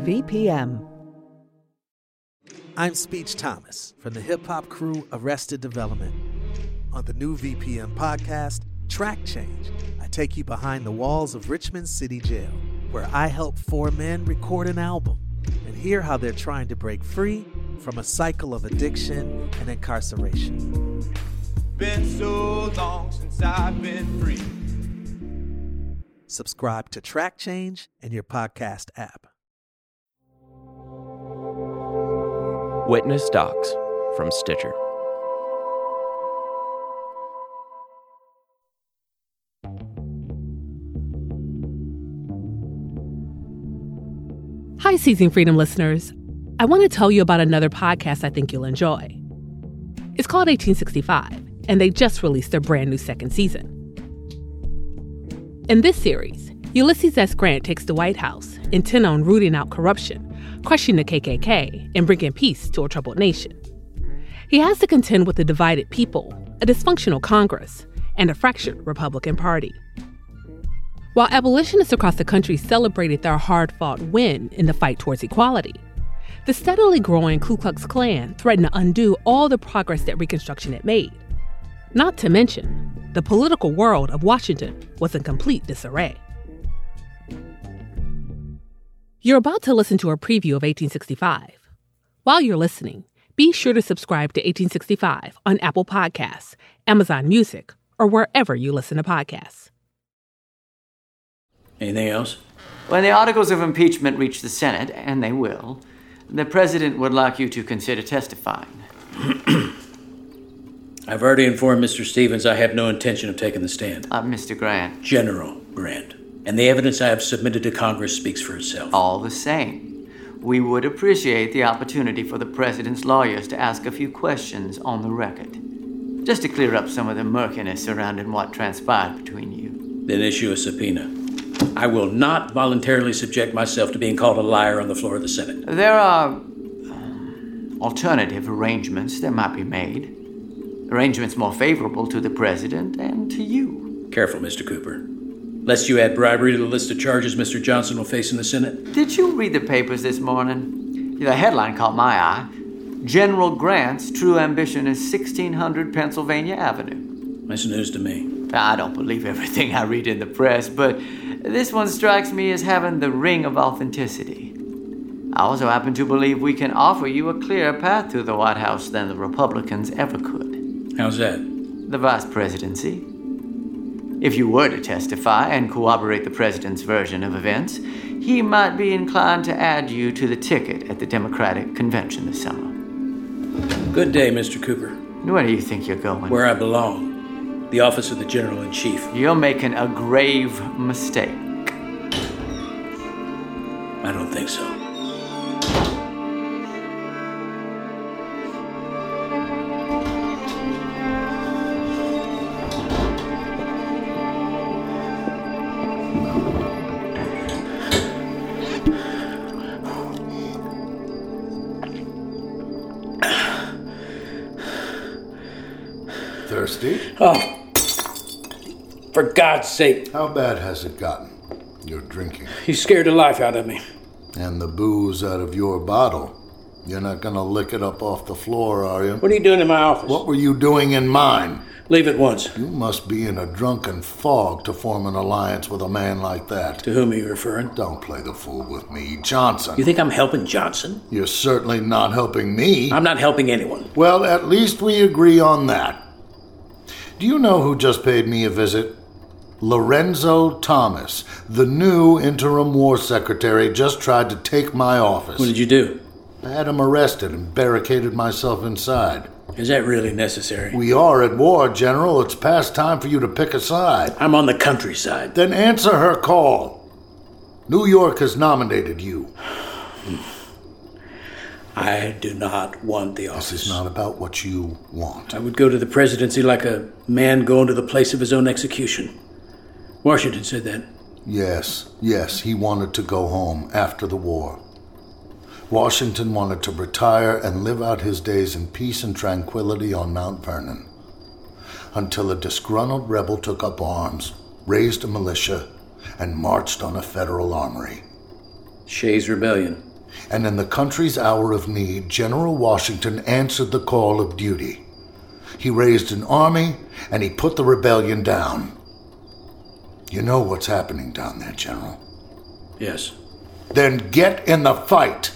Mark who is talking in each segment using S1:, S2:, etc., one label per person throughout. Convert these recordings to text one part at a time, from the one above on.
S1: VPM.
S2: I'm Speech Thomas from the hip-hop crew Arrested Development. On the new VPM podcast, Track Change, I take you behind the walls of Richmond City Jail, where I help 4 men record an album and hear how they're trying to break free from a cycle of addiction and incarceration.
S3: Been so long since I've been free.
S2: Subscribe to Track Change in your podcast app.
S4: Witness Docs from Stitcher.
S5: Hi, Seizing Freedom listeners. I want to tell you about another podcast I think you'll enjoy. It's called 1865, and they just released their brand new 2nd season. In this series, Ulysses S. Grant takes the White House, intent on rooting out corruption, crushing the KKK, and bringing peace to a troubled nation. He has to contend with a divided people, a dysfunctional Congress, and a fractured Republican Party. While abolitionists across the country celebrated their hard-fought win in the fight towards equality, the steadily growing Ku Klux Klan threatened to undo all the progress that Reconstruction had made. Not to mention, the political world of Washington was in complete disarray. You're about to listen to a preview of 1865. While you're listening, be sure to subscribe to 1865 on Apple Podcasts, Amazon Music, or wherever you listen to podcasts.
S6: Anything else?
S7: When the articles of impeachment reach the Senate, and they will, the president would like you to consider testifying.
S6: I've already informed Mr. Stevens I have no intention of taking the stand.
S7: Mr. Grant.
S6: General Grant. And the evidence I have submitted to Congress speaks for itself.
S7: All the same, we would appreciate the opportunity for the president's lawyers to ask a few questions on the record, just to clear up some of the murkiness surrounding what transpired between you.
S6: Then issue a subpoena. I will not voluntarily subject myself to being called a liar on the floor of the Senate.
S7: There are alternative arrangements that might be made. Arrangements more favorable to the president and to you.
S6: Careful, Mr. Cooper. Lest you add bribery to the list of charges Mr. Johnson will face in the Senate.
S7: Did you read the papers this morning? The headline caught my eye. General Grant's true ambition is 1600 Pennsylvania Avenue.
S6: That's news to me.
S7: I don't believe everything I read in the press, but this one strikes me as having the ring of authenticity. I also happen to believe we can offer you a clearer path to the White House than the Republicans ever could.
S6: How's that?
S7: The vice presidency. If you were to testify and corroborate the president's version of events, he might be inclined to add you to the ticket at the Democratic convention this summer.
S6: Good day, Mr. Cooper.
S7: Where do you think you're going?
S6: Where I belong. The office of the General-in-Chief.
S7: You're making a grave mistake.
S6: I don't think so.
S8: Thirsty?
S6: Oh, for God's sake.
S8: How bad has it gotten? You're drinking.
S6: You scared the life out of me.
S8: And the booze out of your bottle. You're not gonna lick it up off the floor, are you?
S6: What are you doing in my office?
S8: What were you doing in mine?
S6: Leave at once.
S8: You must be in a drunken fog to form an alliance with a man like that.
S6: To whom are you referring?
S8: Don't play the fool with me, Johnson.
S6: You think I'm helping Johnson?
S8: You're certainly not helping me.
S6: I'm not helping anyone.
S8: Well, at least we agree on that. Do you know who just paid me a visit? Lorenzo Thomas, the new interim war secretary, just tried to take my office.
S6: What did you do?
S8: I had him arrested and barricaded myself inside.
S6: Is that really necessary?
S8: We are at war, General. It's past time for you to pick a side.
S6: I'm on the countryside.
S8: Then answer her call. New York has nominated you.
S6: I do not want the office.
S8: This is not about what you want.
S6: I would go to the presidency like a man going to the place of his own execution. Washington said that.
S8: Yes, he wanted to go home after the war. Washington wanted to retire and live out his days in peace and tranquility on Mount Vernon, until a disgruntled rebel took up arms, raised a militia, and marched on a federal armory.
S6: Shays' Rebellion.
S8: And in the country's hour of need, General Washington answered the call of duty. He raised an army, and he put the rebellion down. You know what's happening down there, General?
S6: Yes.
S8: Then get in the fight!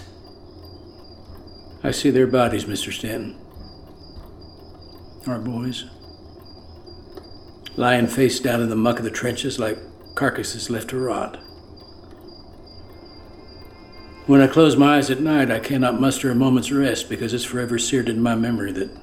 S6: I see their bodies, Mr. Stanton. Our boys. Lying face down in the muck of the trenches like carcasses left to rot. When I close my eyes at night, I cannot muster a moment's rest because it's forever seared in my memory that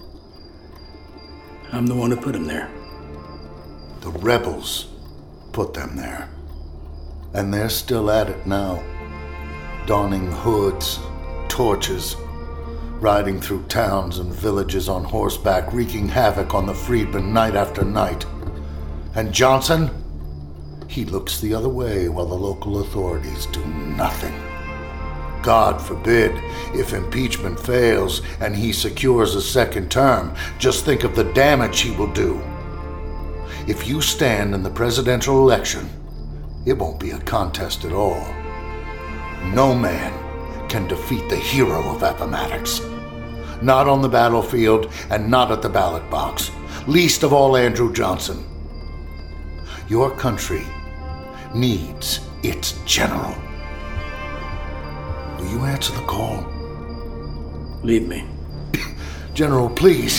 S6: I'm the one who put them there.
S8: The rebels put them there. And they're still at it now. Donning hoods, torches, riding through towns and villages on horseback, wreaking havoc on the freedmen night after night. And Johnson, he looks the other way while the local authorities do nothing. God forbid, if impeachment fails and he secures a second term, just think of the damage he will do. If you stand in the presidential election, it won't be a contest at all. No man can defeat the hero of Appomattox. Not on the battlefield and not at the ballot box. Least of all Andrew Johnson. Your country needs its general. Will you answer the call?
S6: Leave me.
S8: General, please.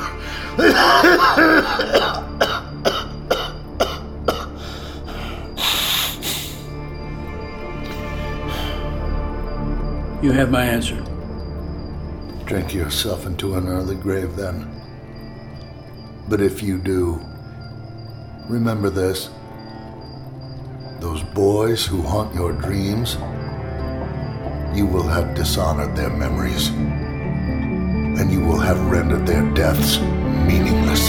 S6: You have my answer.
S8: Drink yourself into an early grave, then. But if you do, remember this. Those boys who haunt your dreams, you will have dishonored their memories, and you will have rendered their deaths meaningless.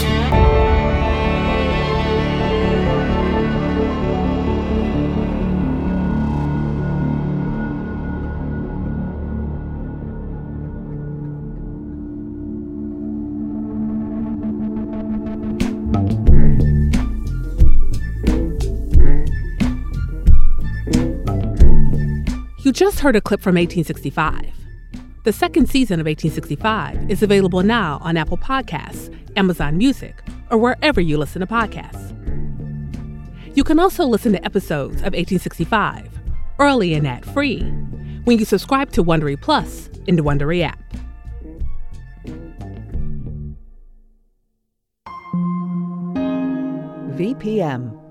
S5: You just heard a clip from 1865. The second season of 1865 is available now on Apple Podcasts, Amazon Music, or wherever you listen to podcasts. You can also listen to episodes of 1865 early and ad-free when you subscribe to Wondery Plus in the Wondery app.
S1: VPM.